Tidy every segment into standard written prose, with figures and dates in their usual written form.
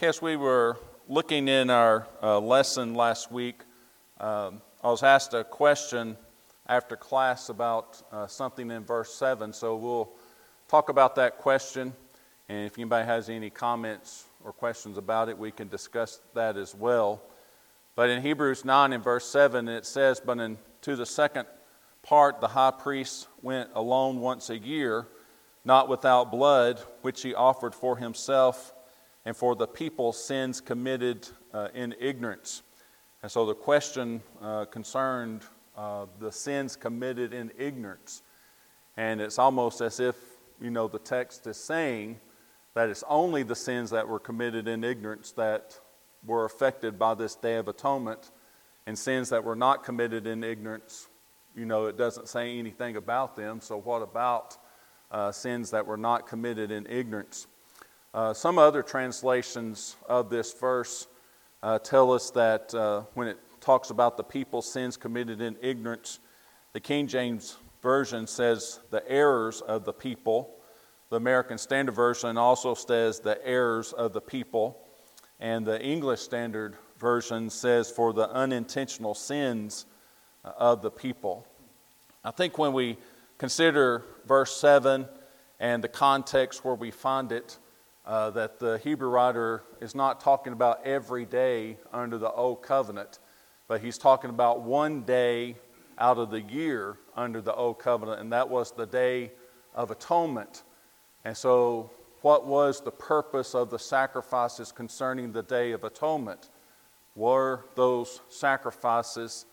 As we were looking in our lesson last week, I was asked a question after class about something in verse 7, so we'll talk about that question, and if anybody has any comments or questions about it, we can discuss that as well. But in Hebrews 9 in verse 7, it says, "But to the second part, the high priest went alone once a year, not without blood, which he offered for himself and for the people's sins committed in ignorance." And so the question concerned the sins committed in ignorance. And it's almost as if, the text is saying that it's only the sins that were committed in ignorance that were affected by this Day of Atonement, and sins that were not committed in ignorance, it doesn't say anything about them. So what about sins that were not committed in ignorance? Some other translations of this verse tell us that when it talks about the people's sins committed in ignorance, the King James Version says the errors of the people. The American Standard Version also says the errors of the people. And the English Standard Version says for the unintentional sins of the people. I think when we consider verse 7 and the context where we find it, that the Hebrew writer is not talking about every day under the Old Covenant, but he's talking about one day out of the year under the Old Covenant, and that was the Day of Atonement. And so what was the purpose of the sacrifices concerning the Day of Atonement? Were those sacrifices,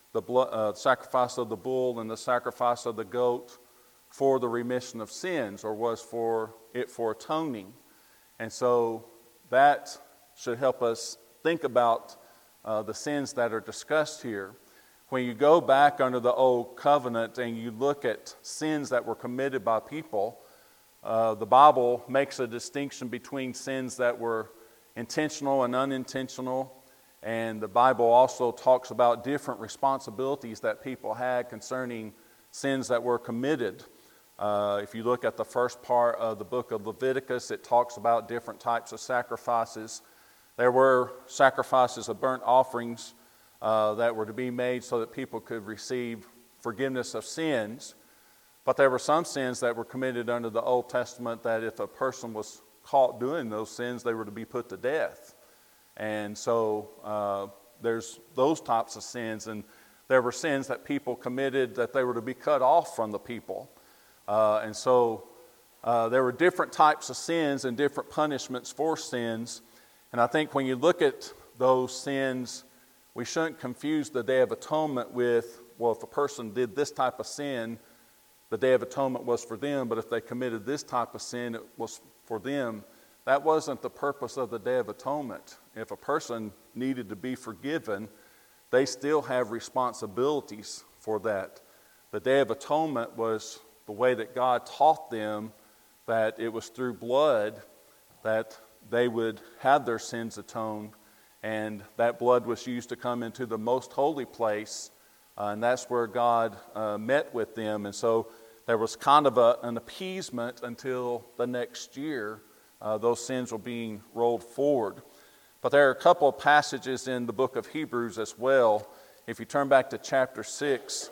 the sacrifice of the bull and the sacrifice of the goat, for the remission of sins, or was for atoning? And so that should help us think about the sins that are discussed here. When you go back under the Old Covenant and you look at sins that were committed by people, the Bible makes a distinction between sins that were intentional and unintentional. And the Bible also talks about different responsibilities that people had concerning sins that were committed. If you look at the first part of the book of Leviticus, it talks about different types of sacrifices. There were sacrifices of burnt offerings that were to be made so that people could receive forgiveness of sins. But there were some sins that were committed under the Old Testament that if a person was caught doing those sins, they were to be put to death. And so there's those types of sins. And there were sins that people committed that they were to be cut off from the people. And so there were different types of sins and different punishments for sins. And I think when you look at those sins, we shouldn't confuse the Day of Atonement with, well, if a person did this type of sin, the Day of Atonement was for them, but if they committed this type of sin, it was for them. That wasn't the purpose of the Day of Atonement. If a person needed to be forgiven, they still have responsibilities for that. The Day of Atonement was the way that God taught them that it was through blood that they would have their sins atoned, and that blood was used to come into the most holy place, and that's where God met with them. And so there was kind of an appeasement until the next year. Those sins were being rolled forward. But there are a couple of passages in the book of Hebrews as well. If you turn back to chapter 6,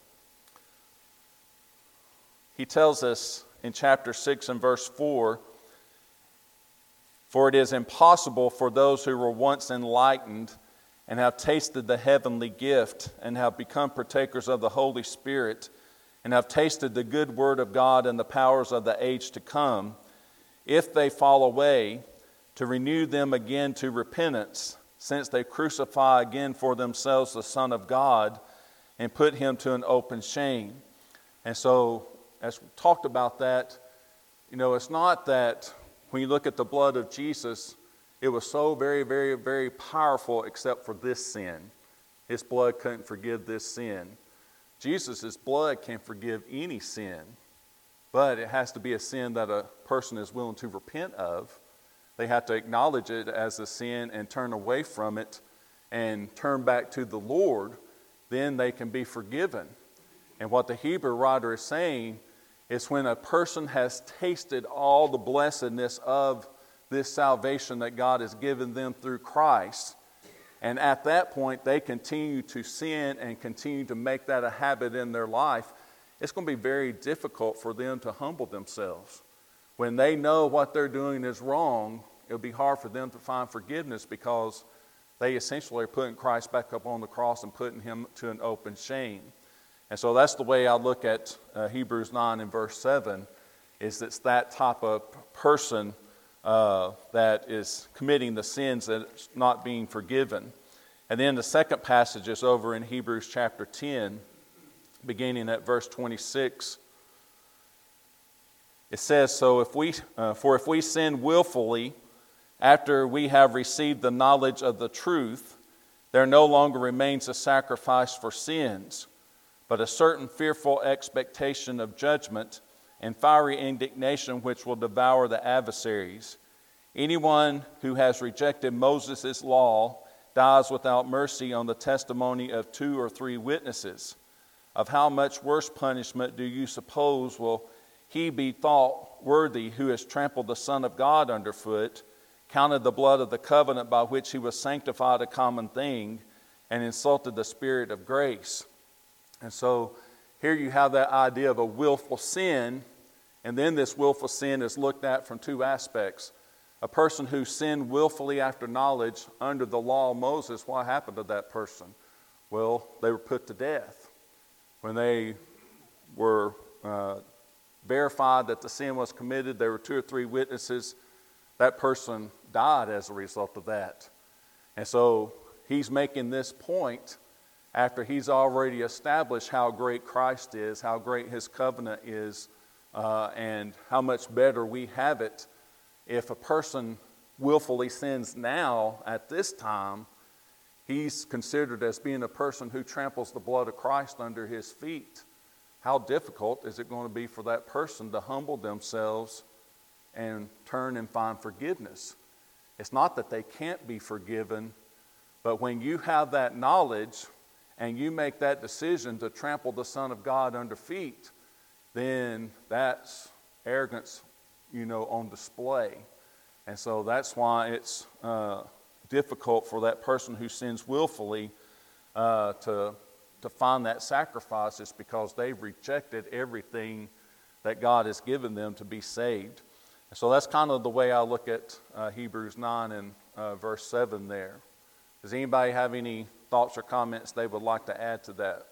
he tells us in chapter 6 and verse 4, "For it is impossible for those who were once enlightened and have tasted the heavenly gift and have become partakers of the Holy Spirit and have tasted the good word of God and the powers of the age to come, if they fall away, to renew them again to repentance, since they crucify again for themselves the Son of God and put him to an open shame." And so, as we talked about that, it's not that when you look at the blood of Jesus, it was so very, very, very powerful except for this sin. His blood couldn't forgive this sin. Jesus' blood can forgive any sin, but it has to be a sin that a person is willing to repent of. They have to acknowledge it as a sin and turn away from it and turn back to the Lord. Then they can be forgiven. And what the Hebrew writer is saying is when a person has tasted all the blessedness of this salvation that God has given them through Christ. And at that point, they continue to sin and continue to make that a habit in their life. It's going to be very difficult for them to humble themselves. When they know what they're doing is wrong, it'll be hard for them to find forgiveness because they essentially are putting Christ back up on the cross and putting him to an open shame. And so that's the way I look at Hebrews 9 and verse 7, is it's that type of person that is committing the sins that's not being forgiven. And then the second passage is over in Hebrews chapter 10, beginning at verse 26. It says, for if we sin willfully after we have received the knowledge of the truth, there no longer remains a sacrifice for sins, but a certain fearful expectation of judgment and fiery indignation which will devour the adversaries. Anyone who has rejected Moses' law dies without mercy on the testimony of 2 or 3 witnesses. Of how much worse punishment do you suppose will he be thought worthy who has trampled the Son of God underfoot, counted the blood of the covenant by which he was sanctified a common thing, and insulted the Spirit of grace? And so here you have that idea of a willful sin, and then this willful sin is looked at from 2 aspects. A person who sinned willfully after knowledge under the law of Moses, what happened to that person? Well, they were put to death. When they were verified that the sin was committed, there were 2 or 3 witnesses, that person died as a result of that. And so he's making this point after he's already established how great Christ is, how great his covenant is, and how much better we have it. If a person willfully sins now at this time, he's considered as being a person who tramples the blood of Christ under his feet. How difficult is it going to be for that person to humble themselves and turn and find forgiveness? It's not that they can't be forgiven, but when you have that knowledge and you make that decision to trample the Son of God under feet, then that's arrogance, on display. And so that's why it's difficult for that person who sins willfully to find that sacrifice, is because they've rejected everything that God has given them to be saved. And so that's kind of the way I look at Hebrews 9 and verse 7 there. Does anybody have any thoughts or comments they would like to add to that?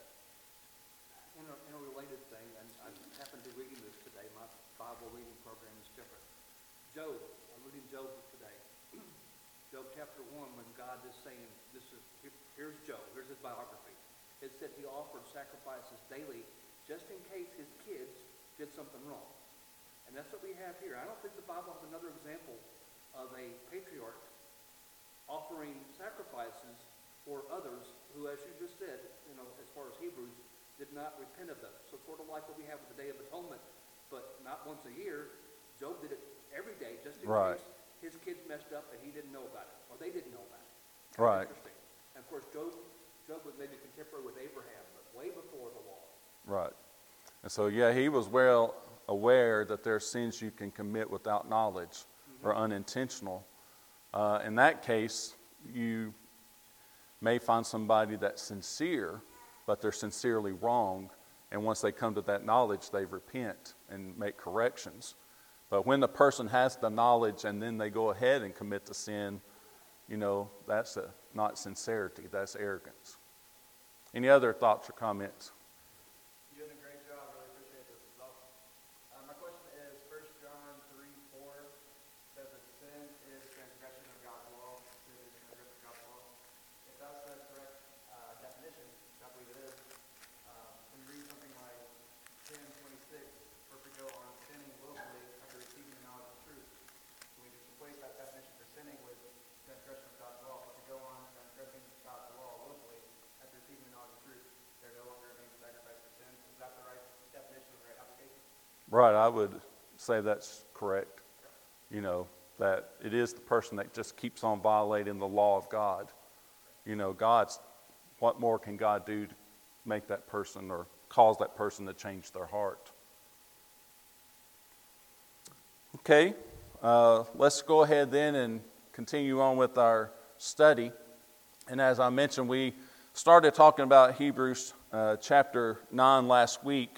In a related thing, and I happened to be reading this today, my Bible reading program is different. Job, I'm reading Job today. Job chapter 1, when God is saying, here's Job, here's his biography. It said he offered sacrifices daily just in case his kids did something wrong. And that's what we have here. I don't think the Bible has another example of a patriarch offering sacrifices for others who, as you just said, as far as Hebrews, did not repent of them. So sort of like what we have with the Day of Atonement, but not once a year. Job did it every day just in case his kids messed up and he didn't know about it, or they didn't know about it. Right. Interesting. And of course, Job was maybe contemporary with Abraham, but way before the law. Right. And so, he was well aware that there are sins you can commit without knowledge or unintentional. In that case, you may find somebody that's sincere, but they're sincerely wrong. And once they come to that knowledge, they repent and make corrections. But when the person has the knowledge and then they go ahead and commit the sin, that's not sincerity, that's arrogance. Any other thoughts or comments? You're doing a great job. Really appreciate this. It's awesome. My question is, 1 John 3:4 says that sin is transgression of God's law. Sin is transgression of God's law. If that's the correct definition, which I believe it is, when you read something like 10:26, for if we go on sinning willfully after receiving the knowledge of the truth, can we just replace that definition for sinning with transgression of God's law? If we go on transgressing God's law willfully after receiving the knowledge of the truth, there no longer remains sacrifice for sins. Is that the right definition or the right application? Right, I would say that's correct. That it is the person that just keeps on violating the law of God. What more can God do to make that person or cause that person to change their heart? Okay, let's go ahead then and continue on with our study. And as I mentioned, we started talking about Hebrews chapter 9 last week.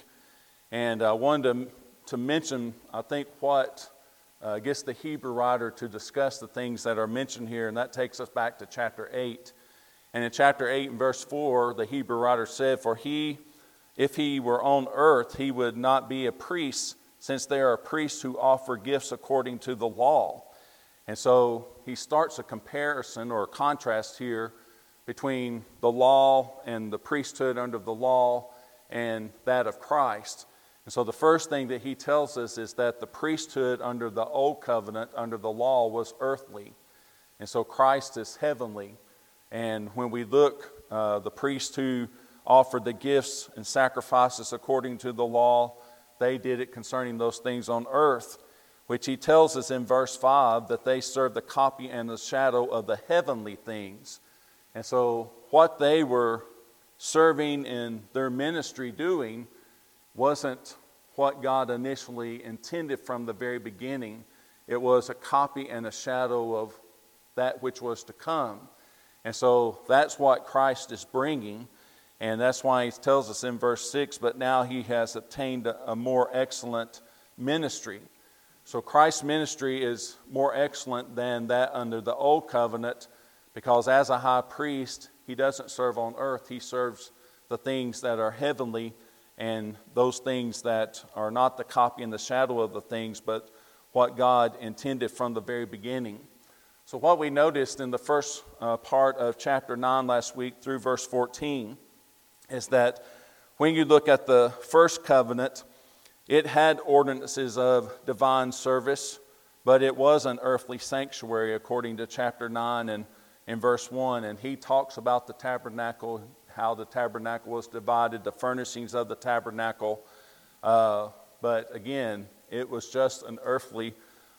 And I wanted to mention, I think, what gets the Hebrew writer to discuss the things that are mentioned here. And that takes us back to chapter 8. And in chapter 8 and verse 4, the Hebrew writer said, "For he, if he were on earth, he would not be a priest, since there are priests who offer gifts according to the law." And so he starts a comparison or a contrast here between the law and the priesthood under the law and that of Christ. And so the first thing that he tells us is that the priesthood under the old covenant, under the law, was earthly. And so Christ is heavenly. And when we look, the priests who offered the gifts and sacrifices according to the law, they did it concerning those things on earth, which he tells us in verse 5 that they served the copy and the shadow of the heavenly things. And so what they were serving in their ministry doing wasn't what God initially intended from the very beginning. It was a copy and a shadow of that which was to come. And so that's what Christ is bringing. And that's why he tells us in verse 6, "But now he has obtained a more excellent ministry." So Christ's ministry is more excellent than that under the old covenant, because as a high priest, he doesn't serve on earth. He serves the things that are heavenly, and those things that are not the copy and the shadow of the things, but what God intended from the very beginning. So what we noticed in the first part of chapter 9 last week through verse 14 is that when you look at the first covenant, it had ordinances of divine service, but it was an earthly sanctuary according to chapter 9 and in verse 1. And he talks about the tabernacle, how the tabernacle was divided, the furnishings of the tabernacle. But again, it was just an earthly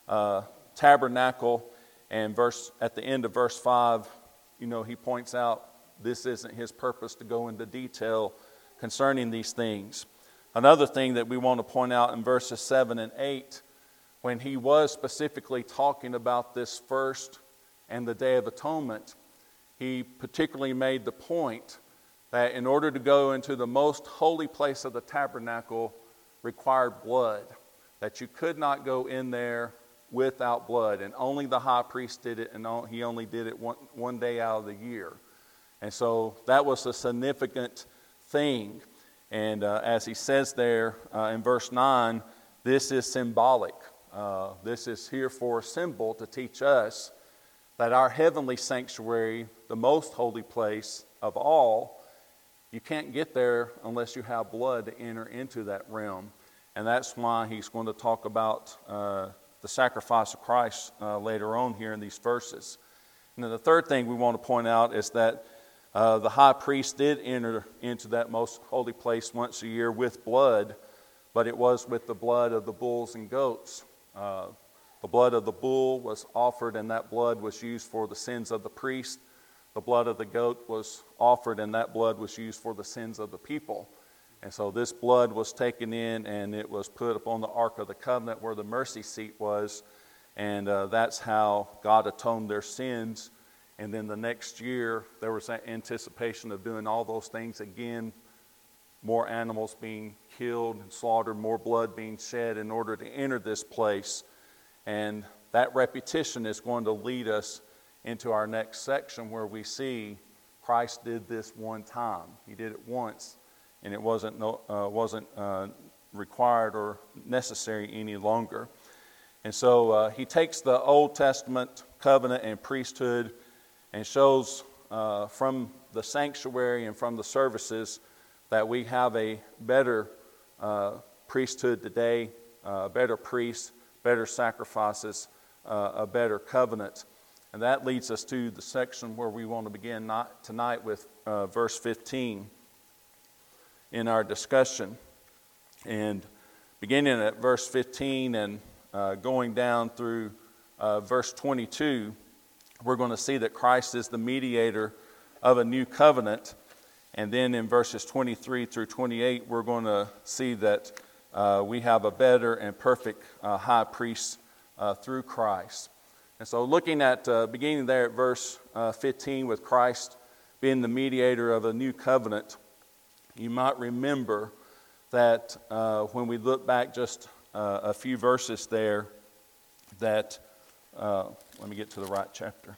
tabernacle. And at the end of verse 5, he points out this isn't his purpose to go into detail concerning these things. Another thing that we want to point out in verses 7 and 8, when he was specifically talking about this first and the Day of Atonement, he particularly made the point that in order to go into the most holy place of the tabernacle required blood, that you could not go in there without blood, and only the high priest did it, and he only did it one day out of the year. And so that was a significant thing. And as he says there in verse 9, this is symbolic. This is here for a symbol to teach us that our heavenly sanctuary, the most holy place of all, you can't get there unless you have blood to enter into that realm. And that's why he's going to talk about the sacrifice of Christ later on here in these verses. And then the third thing we want to point out is that the high priest did enter into that most holy place once a year with blood, but it was with the blood of the bulls and goats. The blood of the bull was offered, and that blood was used for the sins of the priest. The blood of the goat was offered, and that blood was used for the sins of the people. And so this blood was taken in, and it was put upon the Ark of the Covenant where the mercy seat was, and that's how God atoned their sins. And then the next year, there was that anticipation of doing all those things again, more animals being killed and slaughtered, more blood being shed in order to enter this place. And that repetition is going to lead us into our next section where we see Christ did this one time. He did it once, and it wasn't required or necessary any longer. And so he takes the Old Testament covenant and priesthood and shows from the sanctuary and from the services that we have a better priesthood today, better priests, better sacrifices, a better covenant. And that leads us to the section where we want to begin tonight with verse 15 in our discussion. And beginning at verse 15 and going down through verse 22, we're going to see that Christ is the mediator of a new covenant. And then in verses 23 through 28, we're going to see that we have a better and perfect high priest through Christ. And so looking at, beginning there at verse 15, with Christ being the mediator of a new covenant, you might remember that when we look back just a few verses there, that, let me get to the right chapter.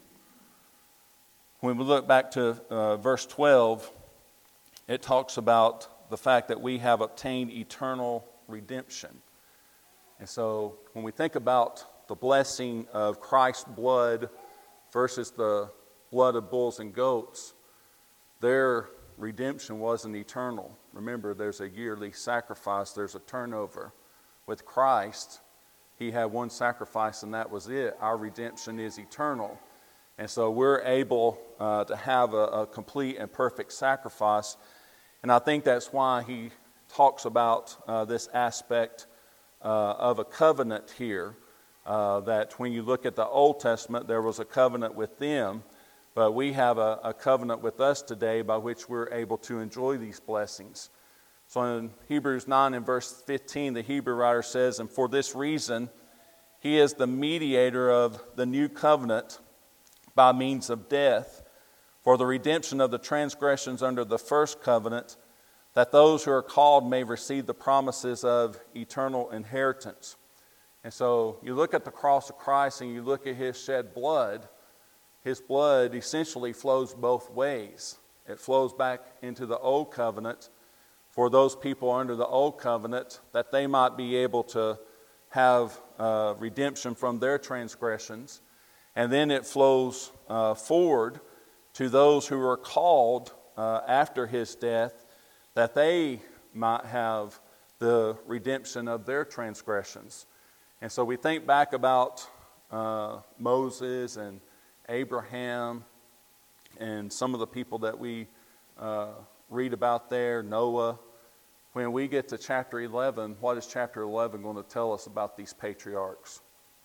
When we look back to verse 12, it talks about the fact that we have obtained eternal redemption. And so when we think about the blessing of Christ's blood versus the blood of bulls and goats, their redemption wasn't eternal. Remember, there's a yearly sacrifice, there's a turnover. With Christ, he had one sacrifice and that was it. Our redemption is eternal. And so we're able to have a complete and perfect sacrifice. And I think that's why he talks about this aspect of a covenant here. That when you look at the Old Testament, there was a covenant with them, but we have a covenant with us today by which we're able to enjoy these blessings. So in Hebrews 9 and verse 15, the Hebrew writer says, "And for this reason, he is the mediator of the new covenant by means of death, for the redemption of the transgressions under the first covenant, that those who are called may receive the promises of eternal inheritance." And so you look at the cross of Christ and you look at his shed blood. His blood essentially flows both ways. It flows back into the old covenant for those people under the old covenant, that they might be able to have redemption from their transgressions. And then it flows forward to those who are called after his death, that they might have the redemption of their transgressions. And so we think back about Moses and Abraham and some of the people that we read about there, Noah. When we get to chapter 11, what is chapter 11 going to tell us about these patriarchs?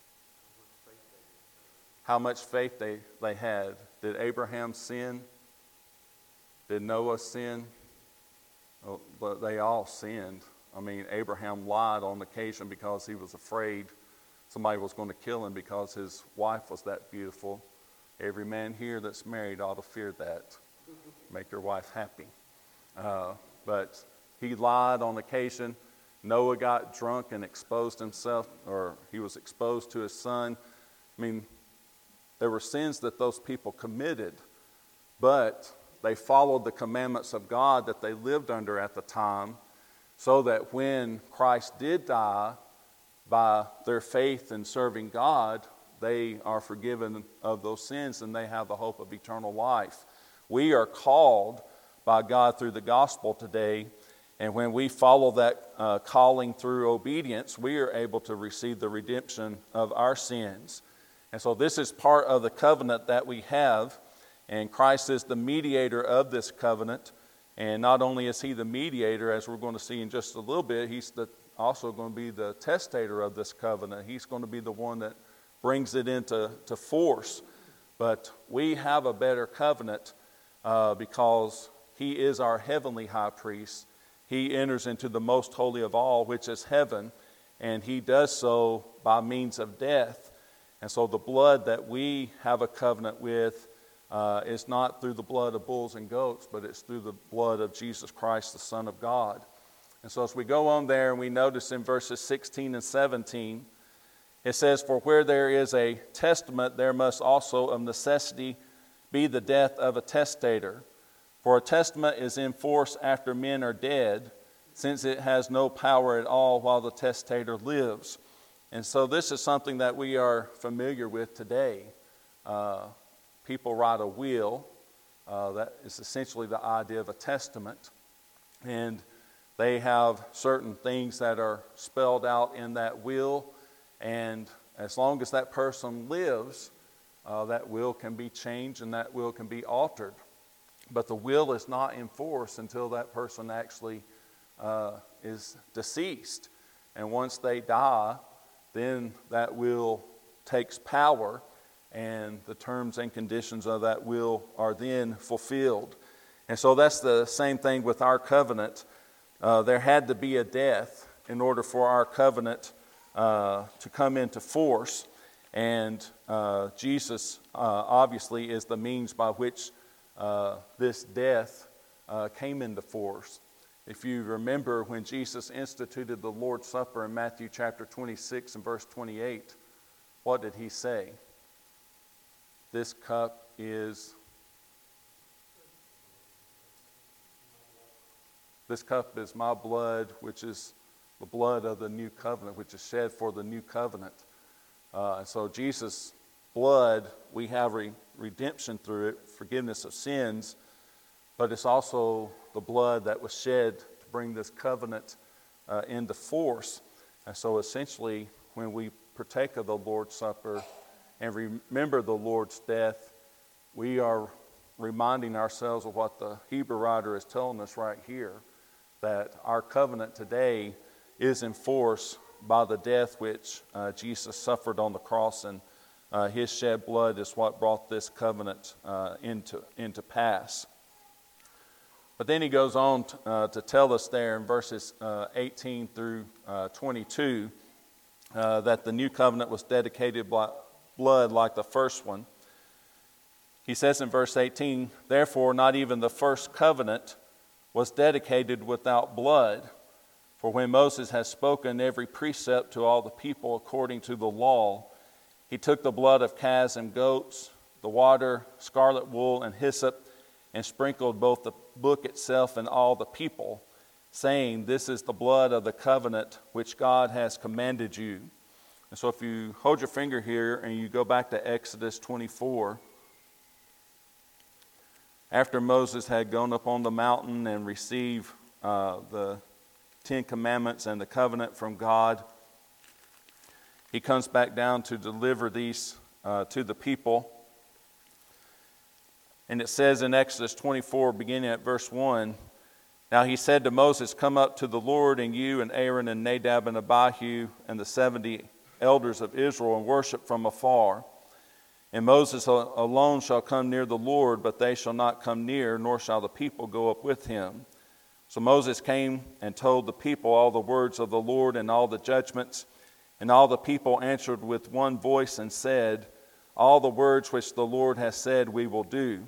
How much faith they had. Did Abraham sin? Did Noah sin? Oh, but they all sinned. I mean, Abraham lied on occasion because he was afraid somebody was going to kill him because his wife was that beautiful. Every man here that's married ought to fear that. Make your wife happy. But he lied on occasion. Noah got drunk and exposed himself, or he was exposed to his son. I mean, there were sins that those people committed, but they followed the commandments of God that they lived under at the time, so that when Christ did die, by their faith in serving God, they are forgiven of those sins and they have the hope of eternal life. We are called by God through the gospel today, and when we follow that calling through obedience, we are able to receive the redemption of our sins. And so this is part of the covenant that we have, and Christ is the mediator of this covenant. And not only is he the mediator, as we're going to see in just a little bit, he's also going to be the testator of this covenant. He's going to be the one that brings it into force. But we have a better covenant because he is our heavenly high priest. He enters into the most holy of all, which is heaven, and he does so by means of death. And so the blood that we have a covenant with is not through the blood of bulls and goats, but it's through the blood of Jesus Christ, the Son of God. And so as we go on there and we notice in verses 16 and 17, it says, "For where there is a testament, there must also of necessity be the death of a testator. For a testament is in force after men are dead, since it has no power at all while the testator lives." And so this is something that we are familiar with today. People write a will. That is essentially the idea of a testament. And they have certain things that are spelled out in that will. And as long as that person lives, that will can be changed and that will can be altered. But the will is not in force until that person actually is deceased. And once they die, then that will takes power, and the terms and conditions of that will are then fulfilled. And so that's the same thing with our covenant. There had to be a death in order for our covenant to come into force. And Jesus obviously is the means by which this death came into force. If you remember when Jesus instituted the Lord's Supper in Matthew chapter 26 and verse 28, what did he say? This cup is my blood, which is the blood of the new covenant, which is shed for the new covenant. And so Jesus' blood, we have redemption through it, forgiveness of sins, but it's also the blood that was shed to bring this covenant into force. And so essentially, when we partake of the Lord's Supper and remember the Lord's death, we are reminding ourselves of what the Hebrew writer is telling us right here, that our covenant today is in force by the death which Jesus suffered on the cross, and his shed blood is what brought this covenant into pass. But then he goes on to tell us there in verses 18 through 22 that the new covenant was dedicated by blood like the first one. He says in verse 18, "Therefore not even the first covenant was dedicated without blood. For when Moses has spoken every precept to all the people according to the law, he took the blood of calves and goats, the water, scarlet wool, and hyssop, and sprinkled both the book itself and all the people, saying, 'This is the blood of the covenant which God has commanded you.'" And so if you hold your finger here and you go back to Exodus 24, after Moses had gone up on the mountain and received the 10 Commandments and the covenant from God, he comes back down to deliver these to the people. And it says in Exodus 24, beginning at verse 1, "Now he said to Moses, 'Come up to the Lord, and you and Aaron and Nadab and Abihu and the 70 elders of Israel, and worship from afar. And Moses alone shall come near the Lord, but they shall not come near, nor shall the people go up with him.' So Moses came and told the people all the words of the Lord and all the judgments. And all the people answered with one voice and said, 'All the words which the Lord has said we will do.'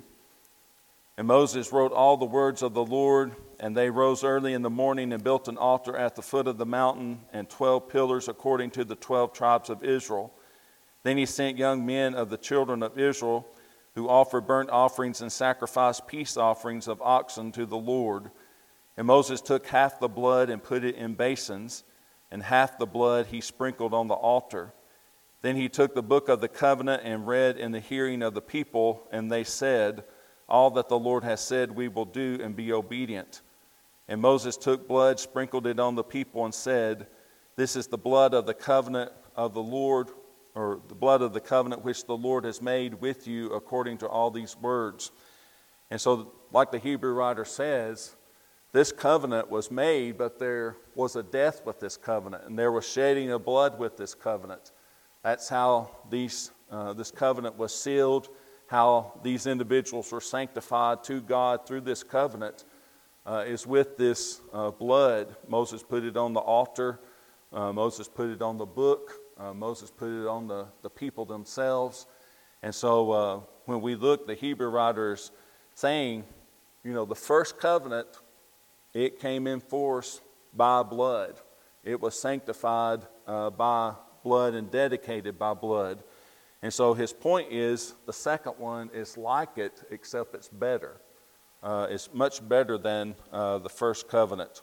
And Moses wrote all the words of the Lord, and they rose early in the morning and built an altar at the foot of the mountain and 12 pillars according to the 12 tribes of Israel. Then he sent young men of the children of Israel who offered burnt offerings and sacrificed peace offerings of oxen to the Lord. And Moses took half the blood and put it in basins, and half the blood he sprinkled on the altar. Then he took the book of the covenant and read in the hearing of the people, and they said, 'All that the Lord has said we will do, and be obedient.' And Moses took blood, sprinkled it on the people, and said, 'This is the blood of the covenant of the Lord,' or the blood of the covenant which the Lord has made with you according to all these words." And so, like the Hebrew writer says, this covenant was made, but there was a death with this covenant, and there was shedding of blood with this covenant. That's how this covenant was sealed, how these individuals were sanctified to God through this covenant, is with this blood. Moses put it on the altar. Moses put it on the book. Moses put it on the people themselves. And so when we look, the Hebrew writers saying, the first covenant, it came in force by blood. It was sanctified by blood and dedicated by blood. And so his point is, the second one is like it, except it's better. It's much better than the first covenant.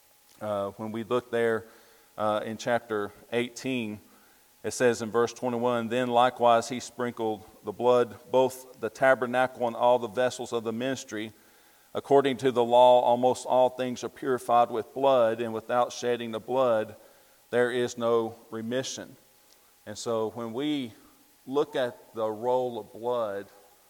When we look there in chapter 18, it says in verse 21, "Then likewise he sprinkled the blood, both the tabernacle and all the vessels of the ministry. According to the law, almost all things are purified with blood, and without shedding of blood, there is no remission." And so when we look at the role of blood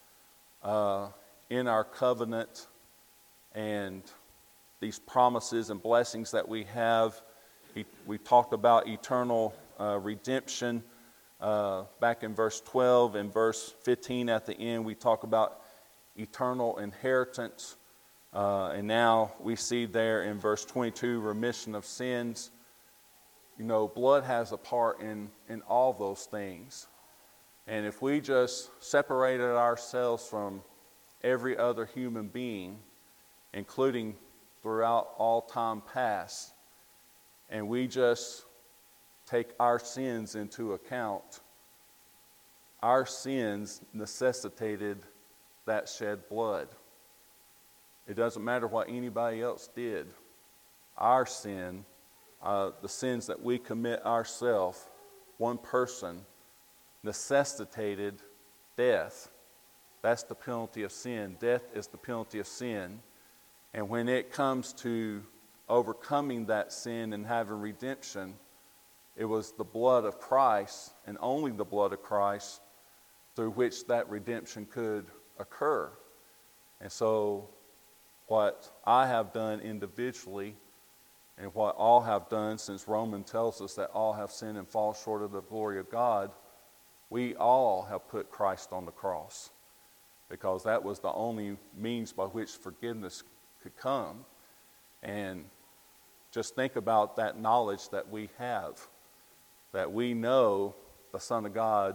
in our covenant and these promises and blessings that we have, we talked about eternal redemption back in verse 12. In verse 15 at the end, we talk about eternal inheritance. And now we see there in verse 22, remission of sins. blood has a part in all those things. And if we just separated ourselves from every other human being, including throughout all time past, and we just take our sins into account, our sins necessitated that shed blood. It doesn't matter what anybody else did. Our sin, the sins that we commit ourselves, one person, necessitated death. That's the penalty of sin. Death is the penalty of sin. And when it comes to overcoming that sin and having redemption, it was the blood of Christ, and only the blood of Christ, through which that redemption could occur. And so what I have done individually, and what all have done, since Romans tells us that all have sinned and fall short of the glory of God, we all have put Christ on the cross, because that was the only means by which forgiveness could come. And just think about that knowledge that we have, that we know the Son of God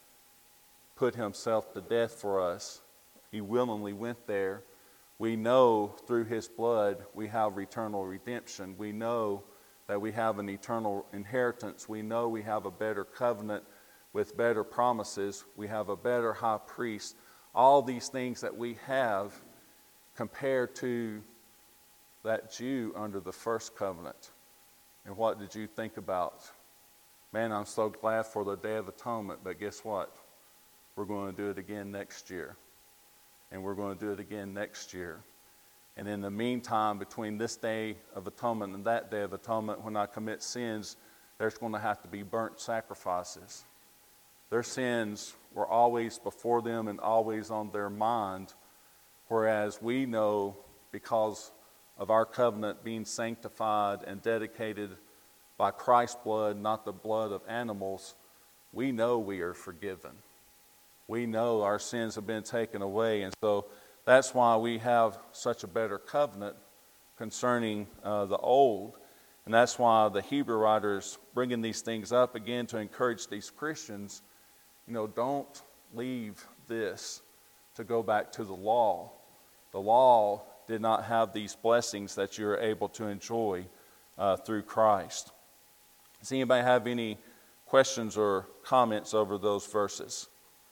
put himself to death for us. He willingly went there. We know through his blood we have eternal redemption. We know that we have an eternal inheritance. We know we have a better covenant with better promises. We have a better high priest. All these things that we have compared to that Jew under the first covenant. And what did you think about? Man, I'm so glad for the Day of Atonement, but guess what? We're going to do it again next year. And we're going to do it again next year. And in the meantime, between this Day of Atonement and that Day of Atonement, when I commit sins, there's going to have to be burnt sacrifices. Their sins were always before them and always on their mind, whereas we know, because of our covenant being sanctified and dedicated by Christ's blood, not the blood of animals, we know we are forgiven. We know our sins have been taken away, and so that's why we have such a better covenant concerning the old. And that's why the Hebrew writers bringing these things up again to encourage these Christians, don't leave this to go back to the law. The law did not have these blessings that you're able to enjoy through Christ. Does anybody have any questions or comments over those verses?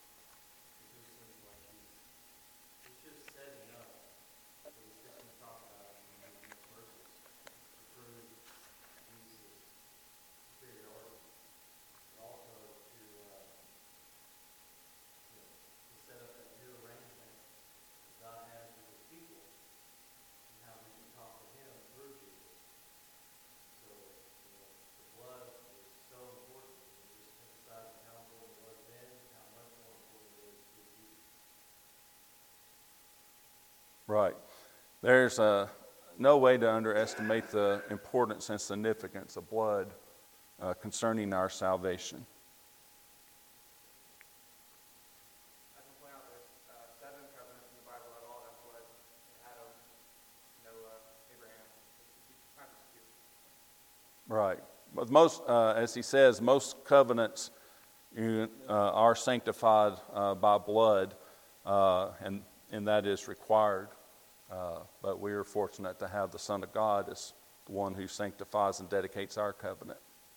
Right. There's no way to underestimate the importance and significance of blood concerning our salvation. I can point out there's 7 covenants in the Bible that all have blood: Adam, Noah, Abraham. Right. But most, as he says, most covenants are sanctified by blood, and that is required. But we are fortunate to have the Son of God as the one who sanctifies and dedicates our covenant.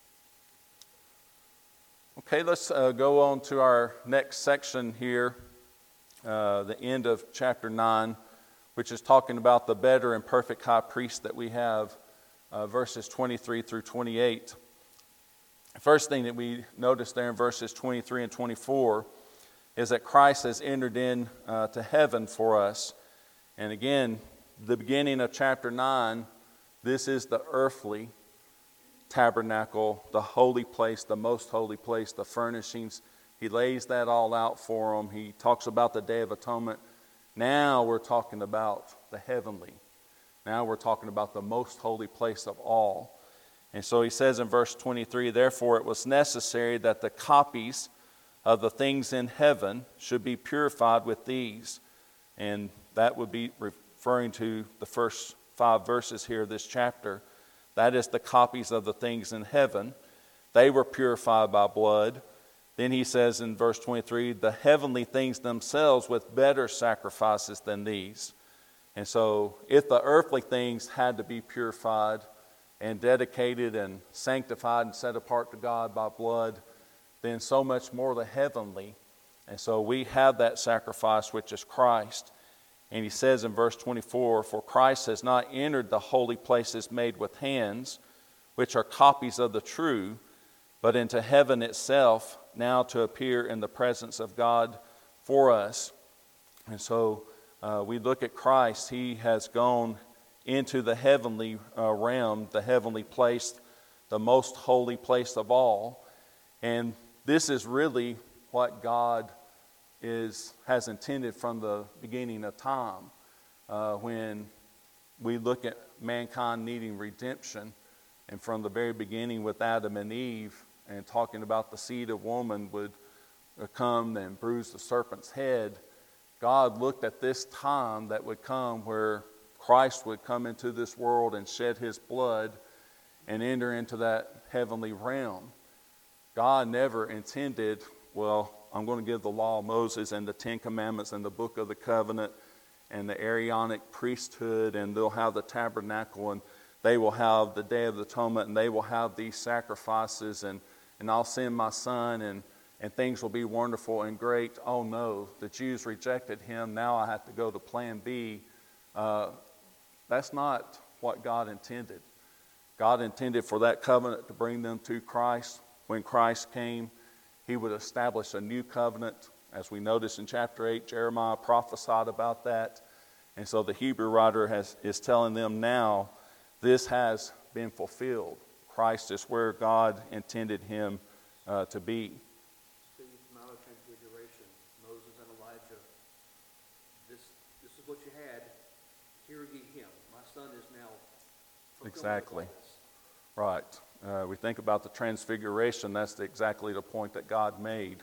Okay, let's go on to our next section here, the end of chapter 9, which is talking about the better and perfect high priest that we have, verses 23 through 28. The first thing that we notice there in verses 23 and 24 is that Christ has entered in to heaven for us. And again, the beginning of chapter 9, this is the earthly tabernacle, the holy place, the most holy place, the furnishings. He lays that all out for them. He talks about the Day of Atonement. Now we're talking about the heavenly. Now we're talking about the most holy place of all. And so he says in verse 23, "Therefore it was necessary that the copies of the things in heaven should be purified with these." And that would be referring to the first 5 verses here of this chapter. That is the copies of the things in heaven. they were purified by blood. Then he says in verse 23, the heavenly things themselves with better sacrifices than these. And so if the earthly things had to be purified and dedicated and sanctified and set apart to God by blood, then so much more the heavenly. And so we have that sacrifice, which is Christ. And he says in verse 24, for Christ has not entered the holy places made with hands, which are copies of the true, but into heaven itself, now to appear in the presence of God for us. And so we look at Christ. He has gone into the heavenly realm, the heavenly place, the most holy place of all. And this is really what God has intended from the beginning of time. When we look at mankind needing redemption, and from the very beginning with Adam and Eve, and talking about the seed of woman would come and bruise the serpent's head, God looked at this time that would come where Christ would come into this world and shed his blood and enter into that heavenly realm. God never intended, well, I'm going to give the law of Moses and the Ten Commandments and the book of the covenant and the Aaronic priesthood, and they'll have the tabernacle, and they will have the Day of the Atonement, and they will have these sacrifices, and I'll send my son, and things will be wonderful and great. Oh no, the Jews rejected him. Now I have to go to plan B. That's not what God intended. God intended for that covenant to bring them to Christ. When Christ came, he would establish a new covenant. As we notice in chapter 8, Jeremiah prophesied about that. And so the Hebrew writer is telling them now, this has been fulfilled. Christ is where God intended him to be. See, Mount of Transfiguration, Moses and Elijah, this is what you had. Hear ye him. My son is now fulfilling Exactly. this. Right. We think about the transfiguration, that's exactly the point that God made.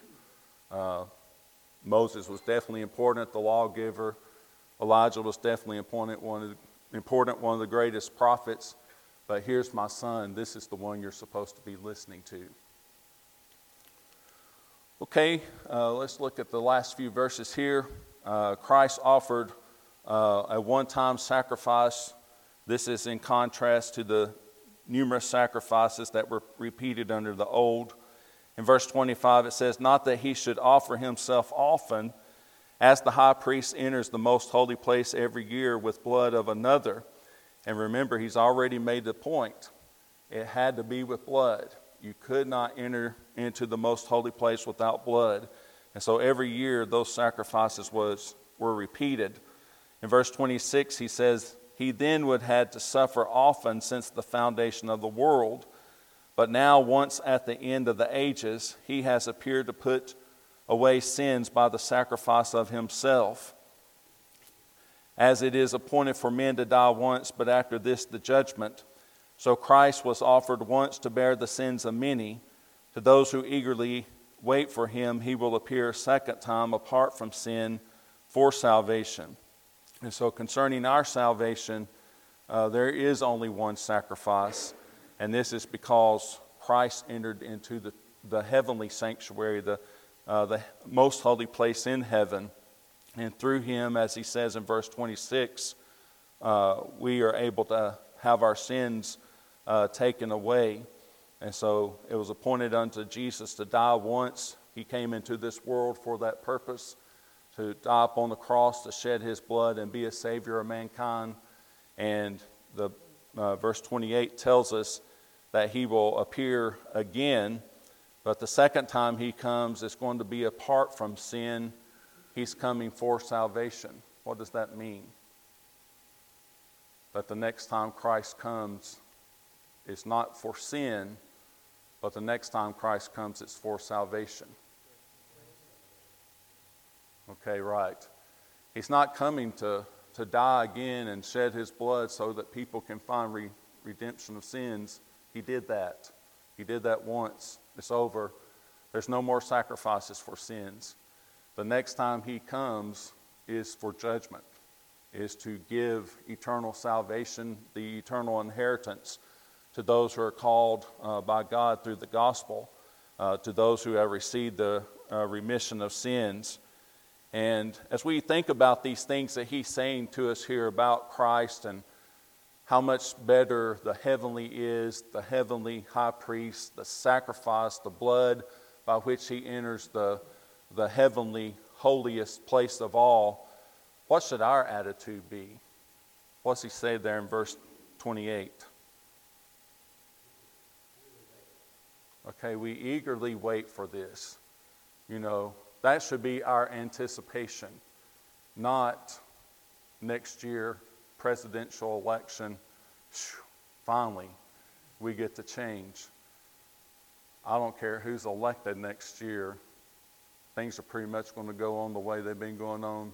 Moses was definitely important, the lawgiver. Elijah was definitely important, one of the greatest prophets. But here's my son. This is the one you're supposed to be listening to. Okay, let's look at the last few verses here. Christ offered a one-time sacrifice. This is in contrast to the numerous sacrifices that were repeated under the old. In verse 25 it says, not that he should offer himself often, as the high priest enters the most holy place every year with blood of another. And remember, he's already made the point. It had to be with blood. You could not enter into the most holy place without blood. And so every year those sacrifices were repeated. In verse 26 he says, he then would have to suffer often since the foundation of the world. But now once at the end of the ages, he has appeared to put away sins by the sacrifice of himself. As it is appointed for men to die once, but after this the judgment. So Christ was offered once to bear the sins of many. To those who eagerly wait for him, he will appear a second time apart from sin for salvation. And so concerning our salvation, there is only one sacrifice. And this is because Christ entered into the heavenly sanctuary, the most holy place in heaven. And through him, as he says in verse 26, we are able to have our sins taken away. And so it was appointed unto Jesus to die once. He came into this world for that purpose, to die upon the cross, to shed his blood and be a savior of mankind. And the verse 28 tells us that he will appear again, but the second time he comes, it's going to be apart from sin. He's coming for salvation. What does that mean? That the next time Christ comes, it's not for sin, but the next time Christ comes, it's for salvation. Okay, right. He's not coming to die again and shed his blood so that people can find redemption of sins. He did that. He did that once. It's over. There's no more sacrifices for sins. The next time he comes is for judgment, is to give eternal salvation, the eternal inheritance to those who are called by God through the gospel, to those who have received the remission of sins. And as we think about these things that he's saying to us here about Christ and how much better the heavenly is, the heavenly high priest, the sacrifice, the blood by which he enters the heavenly holiest place of all, what should our attitude be? What's he say there in verse 28? Okay, we eagerly wait for this. You know, that should be our anticipation, not next year, presidential election. Finally, we get to change. I don't care who's elected next year. Things are pretty much going to go on the way they've been going on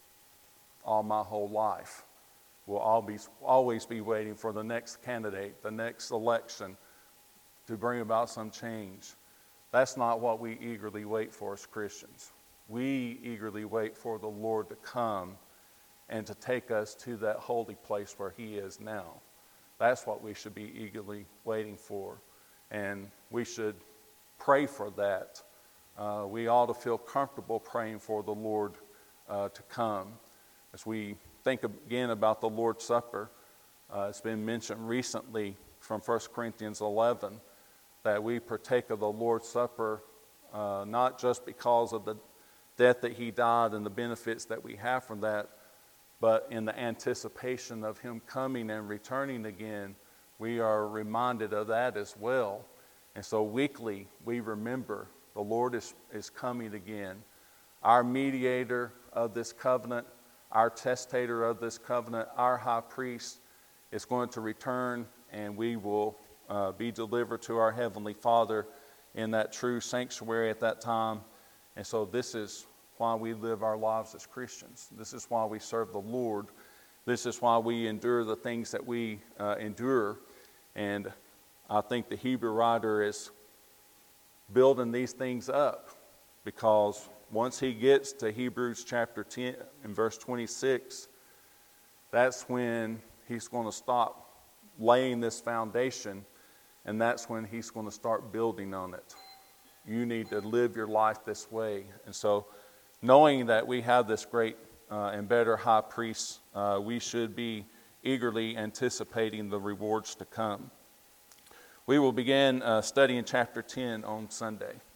all my whole life. We'll always be waiting for the next candidate, the next election, to bring about some change. That's not what we eagerly wait for as Christians. We eagerly wait for the Lord to come and to take us to that holy place where he is now. That's what we should be eagerly waiting for. And we should pray for that. We ought to feel comfortable praying for the Lord to come. As we think again about the Lord's Supper, it's been mentioned recently from 1 Corinthians 11 that we partake of the Lord's Supper not just because of the death that he died and the benefits that we have from that, but in the anticipation of him coming and returning again, we are reminded of that as well. And so weekly we remember the Lord is coming again. Our mediator of this covenant, our testator of this covenant, our high priest is going to return, and we will be delivered to our Heavenly Father in that true sanctuary at that time. And so this is why we live our lives as Christians. This is why we serve the Lord. This is why we endure the things that we endure. And I think the Hebrew writer is building these things up, because once he gets to Hebrews chapter 10 and verse 26, that's when he's going to stop laying this foundation, and that's when he's going to start building on it. You need to live your life this way. And so, knowing that we have this great and better high priest, we should be eagerly anticipating the rewards to come. We will begin studying chapter 10 on Sunday.